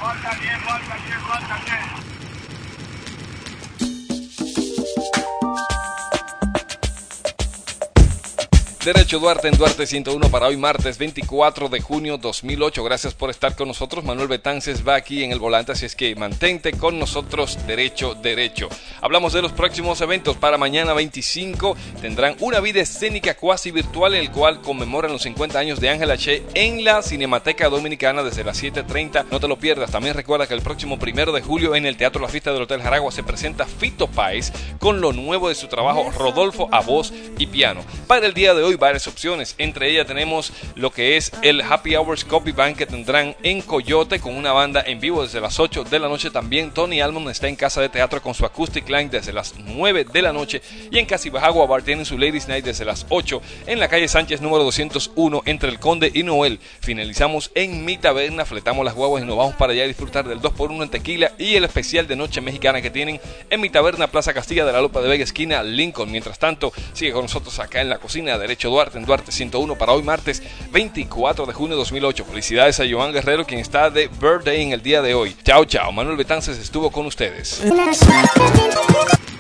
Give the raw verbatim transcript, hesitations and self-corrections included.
Derecho Duarte en Duarte ciento uno para hoy martes veinticuatro de junio dos mil ocho. Gracias por estar con nosotros. Manuel Betances va aquí en el volante, así es que mantente con nosotros. Derecho, derecho. Hablamos de los próximos eventos. Para mañana veinticinco tendrán una vida escénica cuasi virtual, el cual conmemoran los cincuenta años de Ángela Che en la Cinemateca Dominicana desde las siete treinta. No te lo pierdas. También recuerda que el próximo primero de julio en el Teatro La Fiesta del Hotel Jaragua se presenta Fito Páez con lo nuevo de su trabajo Rodolfo a voz y piano. Para el día de hoy varias opciones, entre ellas tenemos lo que es el Happy Hours Coffee Band que tendrán en Coyote con una banda en vivo desde las ocho de la noche. También Tony Almond está en Casa de Teatro con su Acoustic Line desde las nueve de la noche, y en Casibajagua Bar tienen su Ladies Night desde las ocho en la calle Sánchez número doscientos uno entre el Conde y Noel. Finalizamos en Mi Taberna, fletamos las guaguas y nos vamos para allá a disfrutar del dos por uno en tequila y el especial de noche mexicana que tienen en Mi Taberna, Plaza Castilla de la Lopa de Vega, esquina Lincoln. Mientras tanto, sigue con nosotros acá en la cocina de Derecho Duarte en Duarte ciento uno para hoy martes veinticuatro de junio de dos mil ocho. Felicidades a Joan Guerrero, quien está de birthday en el día de hoy. Chao, chao. Manuel Betances estuvo con ustedes.